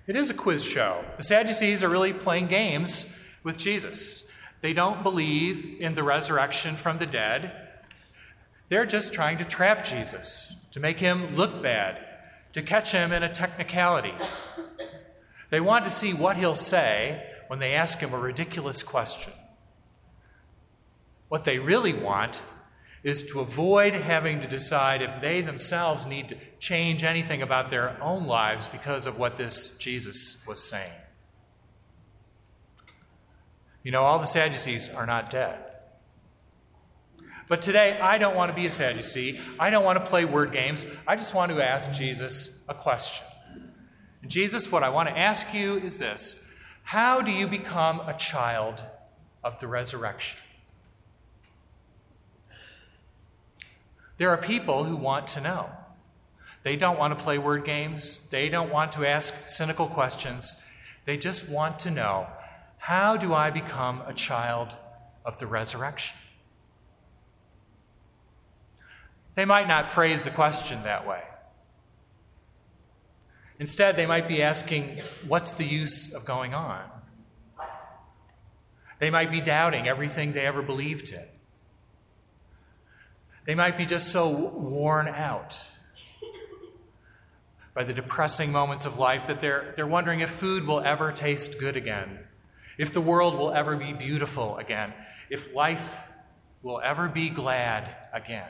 It is a quiz show. The Sadducees are really playing games with Jesus. They don't believe in the resurrection from the dead. They're just trying to trap Jesus, to make him look bad, to catch him in a technicality. They want to see what he'll say when they ask him a ridiculous question. What they really want is to avoid having to decide if they themselves need to change anything about their own lives because of what this Jesus was saying. You know, all the Sadducees are not dead. But today, I don't want to be a Sadducee. I don't want to play word games. I just want to ask Jesus a question. And Jesus, what I want to ask you is this: how do you become a child of the resurrection? There are people who want to know. They don't want to play word games. They don't want to ask cynical questions. They just want to know, how do I become a child of the resurrection? They might not phrase the question that way. Instead, they might be asking, what's the use of going on? They might be doubting everything they ever believed in. They might be just so worn out by the depressing moments of life that they're wondering if food will ever taste good again, if the world will ever be beautiful again, if life will ever be glad again.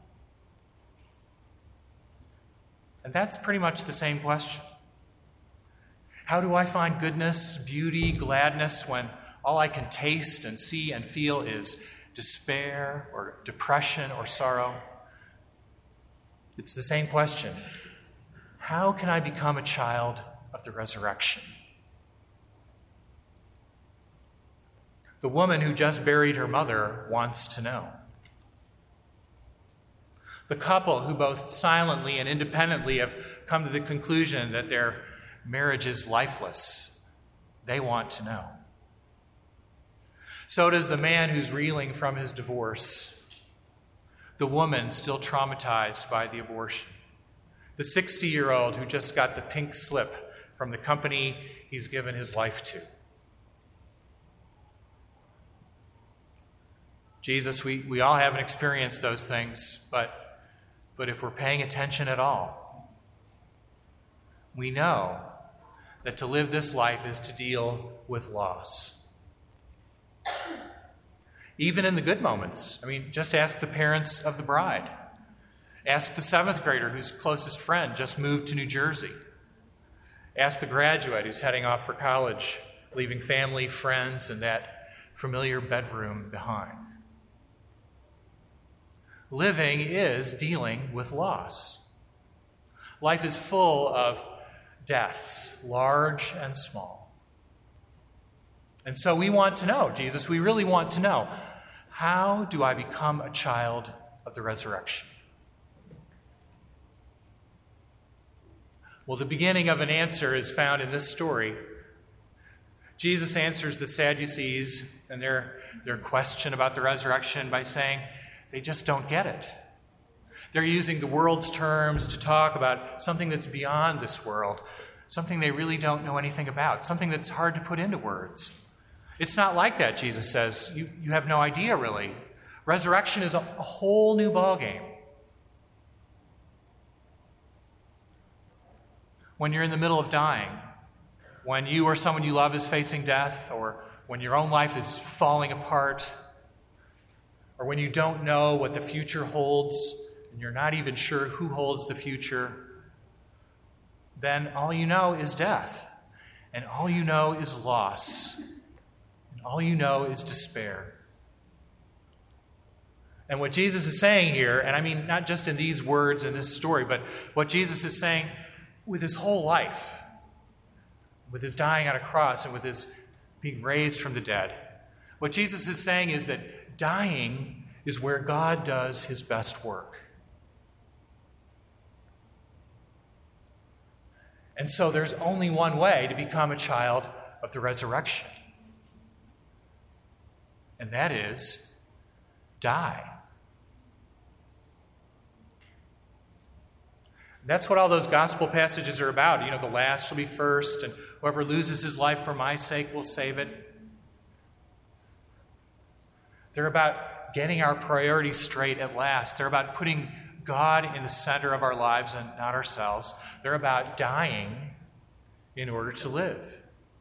And that's pretty much the same question. How do I find goodness, beauty, gladness when all I can taste and see and feel is despair or depression or sorrow? It's the same question. How can I become a child of the resurrection? The woman who just buried her mother wants to know. The couple who both silently and independently have come to the conclusion that their marriage is lifeless, they want to know. So does the man who's reeling from his divorce, the woman still traumatized by the abortion, the 60-year-old who just got the pink slip from the company he's given his life to. Jesus, we all haven't experienced those things, but if we're paying attention at all, we know that to live this life is to deal with loss. Even in the good moments. I mean, just ask the parents of the bride. Ask the 7th grader whose closest friend just moved to New Jersey. Ask the graduate who's heading off for college, leaving family, friends, and that familiar bedroom behind. Living is dealing with loss. Life is full of deaths, large and small. And so we want to know, Jesus, we really want to know, how do I become a child of the resurrection? Well, the beginning of an answer is found in this story. Jesus answers the Sadducees and their question about the resurrection by saying they just don't get it. They're using the world's terms to talk about something that's beyond this world, something they really don't know anything about, something that's hard to put into words. It's not like that, Jesus says. You have no idea, really. Resurrection is a whole new ballgame. When you're in the middle of dying, when you or someone you love is facing death, or when your own life is falling apart, or when you don't know what the future holds, and you're not even sure who holds the future, then all you know is death, and all you know is loss, and all you know is despair. And what Jesus is saying here, and I mean not just in these words in this story, but what Jesus is saying with his whole life, with his dying on a cross and with his being raised from the dead, what Jesus is saying is that dying is where God does his best work. And so there's only one way to become a child of the resurrection. And that is die. That's what all those gospel passages are about. The last shall be first, and whoever loses his life for my sake will save it. They're about getting our priorities straight at last. They're about putting God in the center of our lives and not ourselves. They're about dying in order to live.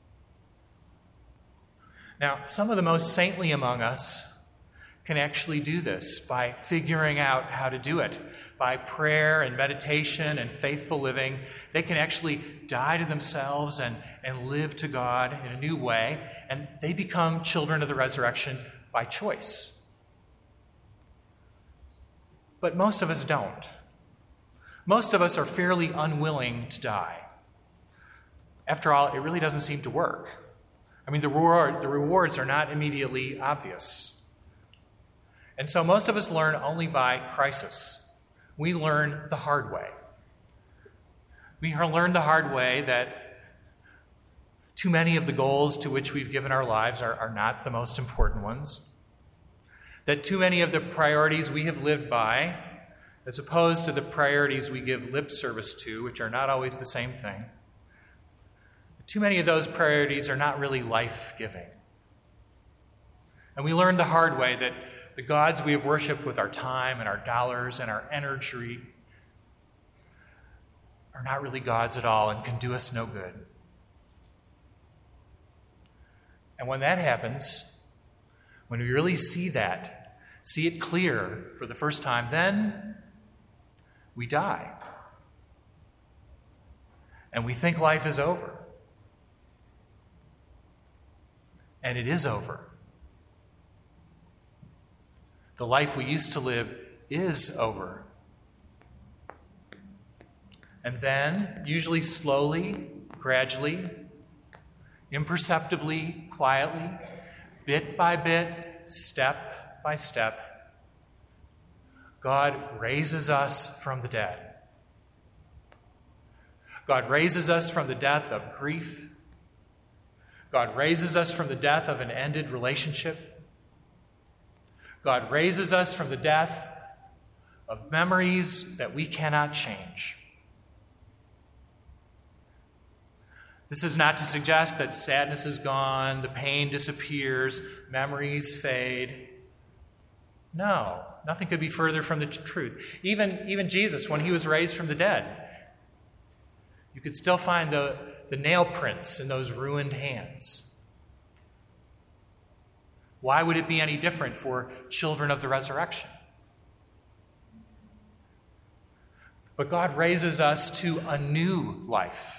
Now, some of the most saintly among us can actually do this by figuring out how to do it. By prayer and meditation and faithful living, they can actually die to themselves and live to God in a new way, and they become children of the resurrection by choice. But most of us don't. Most of us are fairly unwilling to die. After all, it really doesn't seem to work. The rewards are not immediately obvious. And so most of us learn only by crisis. We learn the hard way. We learn the hard way that too many of the goals to which we've given our lives are not the most important ones. That too many of the priorities we have lived by, as opposed to the priorities we give lip service to, which are not always the same thing, too many of those priorities are not really life-giving. And we learn the hard way that the gods we have worshipped with our time and our dollars and our energy are not really gods at all and can do us no good. And when that happens, when we really see it clear for the first time, then we die. And we think life is over. And it is over. The life we used to live is over. And then, usually slowly, gradually, imperceptibly, quietly, bit by bit, step by step, God raises us from the dead. God raises us from the death of grief. God raises us from the death of an ended relationship. God raises us from the death of memories that we cannot change. This is not to suggest that sadness is gone, the pain disappears, memories fade. No, nothing could be further from the truth. Even Jesus, when he was raised from the dead, you could still find the nail prints in those ruined hands. Why would it be any different for children of the resurrection? But God raises us to a new life.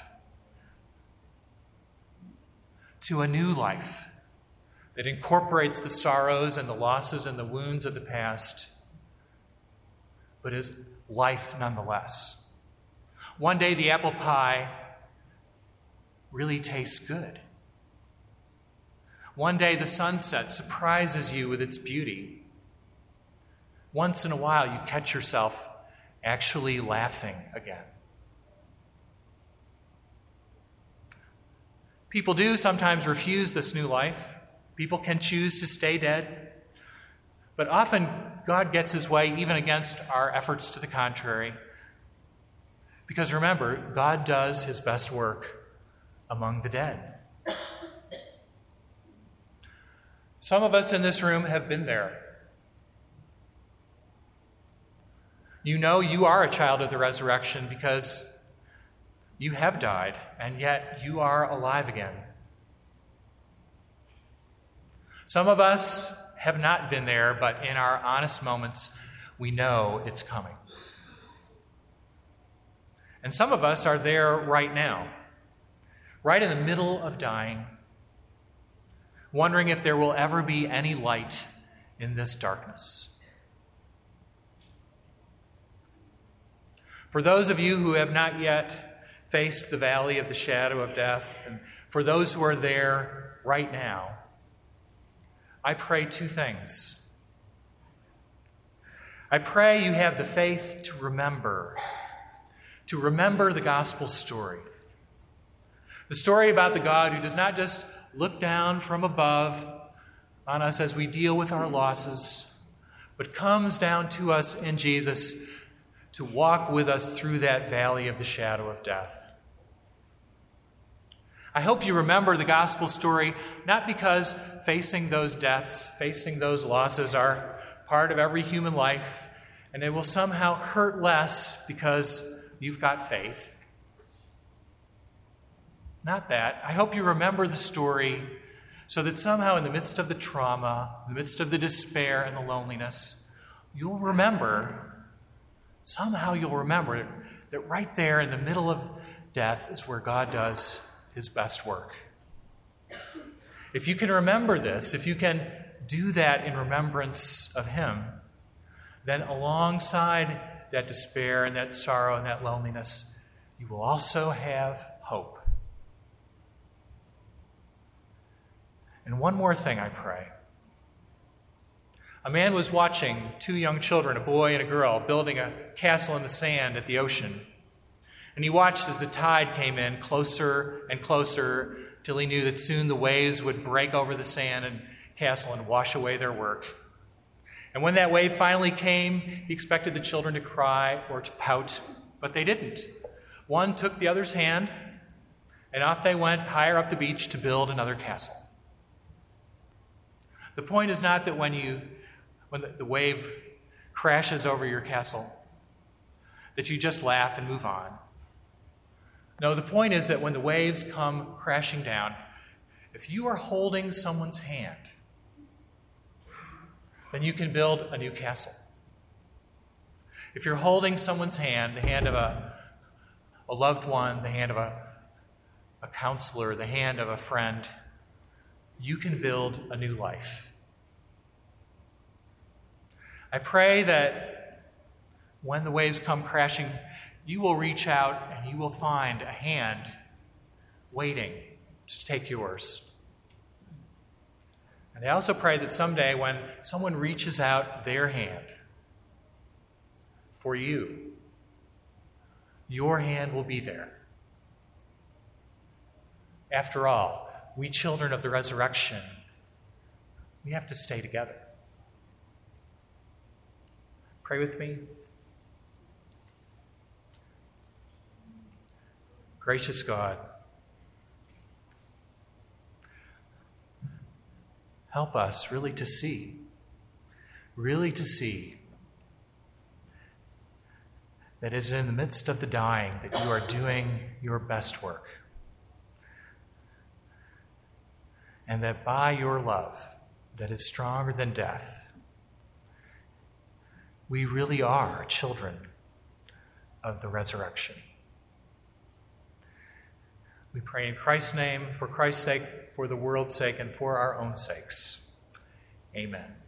To a new life that incorporates the sorrows and the losses and the wounds of the past, but is life nonetheless. One day the apple pie really tastes good. One day the sunset surprises you with its beauty. Once in a while you catch yourself actually laughing again. People do sometimes refuse this new life. People can choose to stay dead. But often God gets his way even against our efforts to the contrary. Because remember, God does his best work among the dead. Some of us in this room have been there. You know you are a child of the resurrection because you have died, and yet you are alive again. Some of us have not been there, but in our honest moments, we know it's coming. And some of us are there right now, right in the middle of dying, wondering if there will ever be any light in this darkness. For those of you who have not yet faced the valley of the shadow of death, and for those who are there right now, I pray two things. I pray you have the faith to remember the gospel story. The story about the God who does not just look down from above on us as we deal with our losses, but comes down to us in Jesus to walk with us through that valley of the shadow of death. I hope you remember the gospel story, not because facing those deaths, facing those losses are part of every human life, and it will somehow hurt less because you've got faith. Not that. I hope you remember the story so that somehow in the midst of the trauma, in the midst of the despair and the loneliness, you'll remember that right there in the middle of death is where God does his best work. If you can remember this, if you can do that in remembrance of him, then alongside that despair and that sorrow and that loneliness, you will also have hope. And one more thing, I pray. A man was watching two young children, a boy and a girl, building a castle in the sand at the ocean. And he watched as the tide came in closer and closer till he knew that soon the waves would break over the sand and castle and wash away their work. And when that wave finally came, he expected the children to cry or to pout, but they didn't. One took the other's hand, and off they went higher up the beach to build another castle. The point is not that when the wave crashes over your castle, that you just laugh and move on. No, the point is that when the waves come crashing down, if you are holding someone's hand, then you can build a new castle. If you're holding someone's hand, the hand of a loved one, the hand of a counselor, the hand of a friend, you can build a new life. I pray that when the waves come crashing, you will reach out and you will find a hand waiting to take yours. And I also pray that someday when someone reaches out their hand for you, your hand will be there. After all, we children of the resurrection, we have to stay together. Pray with me. Gracious God, help us really to see that it is in the midst of the dying that you are doing your best work. And that by your love that is stronger than death, we really are children of the resurrection. We pray in Christ's name, for Christ's sake, for the world's sake, and for our own sakes. Amen.